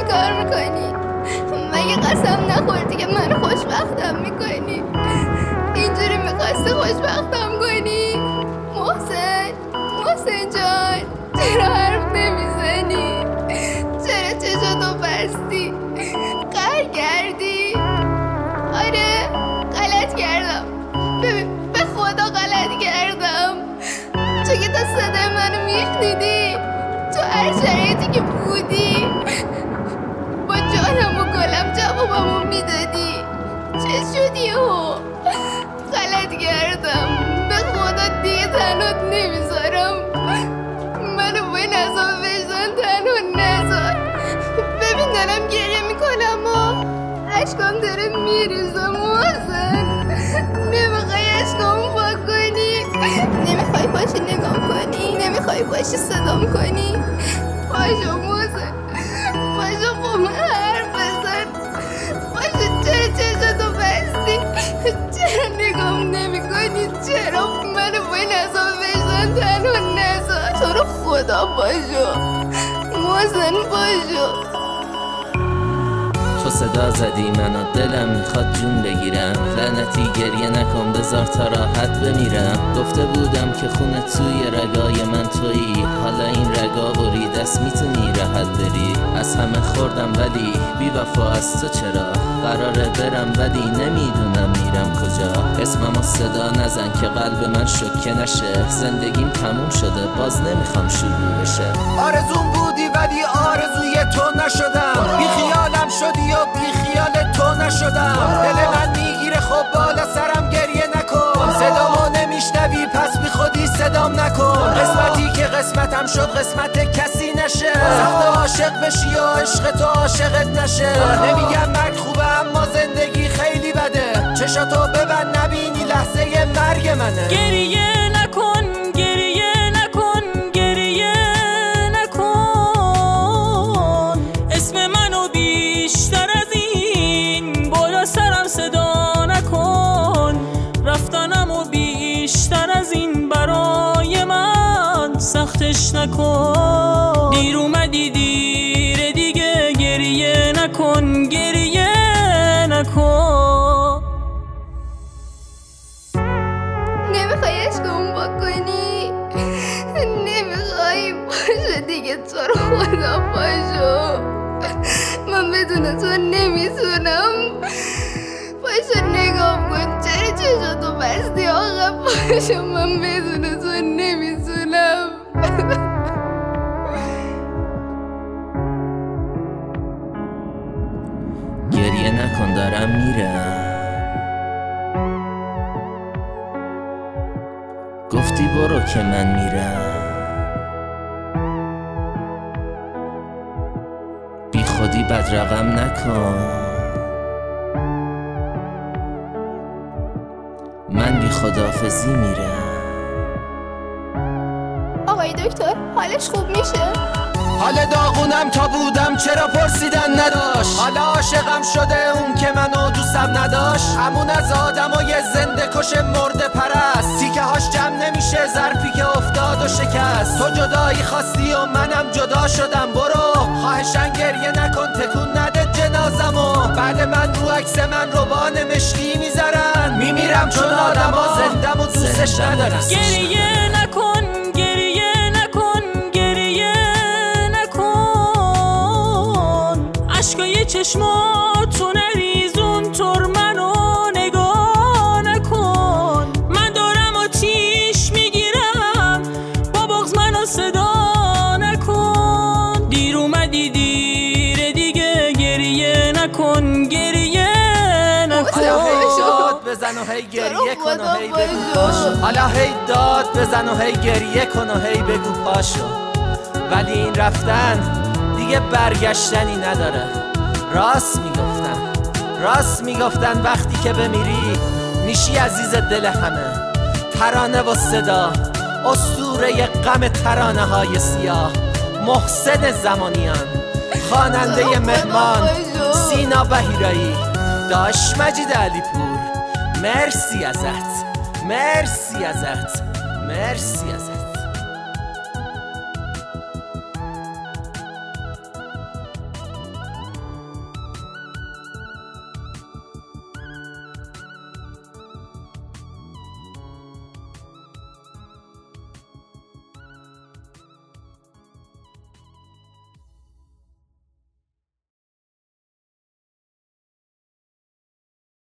کار میکنی؟ مگه قسم نخوردی که من خوشبختم میکنی؟ اینجوری میخواستی خوشبختم کنی؟ محسن جان، چرا حرف نمیزنی؟ چرا چشاتو بستی؟ قهر کردی؟ آره غلط کردم. ببین به خدا غلط کردم، چون که تا صدای منو میشنیدی تو هر شرایطی که بودی با جانم و گلم جوابمو میدادی. چه شدی هو؟ غلط کردم، به خدا دیگه تنهات نمیذارم. منو با این عذاب وجدان تنها نذار. ببین دارم گریه میکنم و اشکام داره میریزه. محسن نمیخوای اشکام پاک کنی؟ نمیخوای باشی نگام کنی؟ نمیخوای باشی صدام کنی؟ باشو محسن، باشو با من حرف بزن. باشو، چرا چشاتو بستی؟ چرا نگام نمی کنی؟ چرا منو با این عذاب وجدان تنها نذار؟ تو رو خدا باشو محسن، باشو. تو صدا زدی منو دلم میخواد جون بگیرم. لعنتی گریه نکن بذار تا راحت بمیرم. گفته بودم که خونه توی رگای من تویی، حالا این رگا برید دست میتونی راحت بری. از همه خوردم ولی بی وفا از تو چرا؟ قراره برم ولی نمیدونم میرم کجا. اسممو صدا نزن که قلب من شوکه نشه. زندگیم تموم شده باز نمیخوام شروع بشه. آرزوم بودی ولی آرزوی تو نشدم. بی خیالم شدی و بی خیال تو نشدم. دل من میگیره خب بالا سرم گریه نکن. صدامو نمیشنوی پس بی خودی صدام نکن. قسمتی که قسمتم شد قسمت کسی نشه. سخت عاشق بشی و عشق تو عاشقت نشه. نمیگم مرگ خوبه اما زندگی خیلی بده. چشاتو ببند نبینی لحظه مرگ منه. گریه نکن، گریه نکن، گریه نکن. اسم منو بیشتر از این بالا سرم صدا نکن. رفتنمو بیشتر از این برای من سختش نکن. دیر اومدی دیر دیگه، گریه نکن، گریه نکن. نمیخوای اشکام بکنی؟ نمیخوای؟ باشو دیگه، تو رو خدا باشو. من بدون تو نمیتونم. باشو نگام کن، چرا چشاتو بستی آقا؟ باشو، من بدون تو نمیتونم. گریه نکن دارم میرم. گفتی برو که من میرم. بی خودی بد رقم نکن. من بی خداحافظی میرم. آقای دکتر حالش خوب میشه؟ حال داغونم تا بودم چرا پرسیدن نداشت. حالا عاشقم شده اون که منو دوستم نداشت. همون از آدمای زنده کش مرده پرست. تیکه هاش جمع نمیشه ظرفی که افتاد و شکست. تو جدایی خواستی و منم جدا شدم. برو خواهشن گریه نکن، تکون نده جنازمو. بعد من رو عکس من روبان مشکی میذارن. میمیرم چون آدما زندم و دوستش ندارن. گریه نکن، گریه نکن، گریه نکن. عشقای چشماتو نریزون طور منو نگاه نکن. من دارم آتیش میگیرم با بغض منو صدا نکن. دیر اومدی دیر دیگه، گریه نکن، گریه نکن. داد بزن و هی گریه کن و هی بگو پاشو. حالا هی داد بزن و هی گریه کن و هی بگو پاشو. ولی این رفتن دیگه برگشتنی نداره. راست میگفتن وقتی که بمیری میشی عزیز دل همه. ترانه و صدا، اسطوره غم ترانه های سیاه. محسن زمانیان، خواننده مهمان سینا بهیرایی، داش مجید علیپور. مرسی ازت، مرسی ازت، مرسی ازت.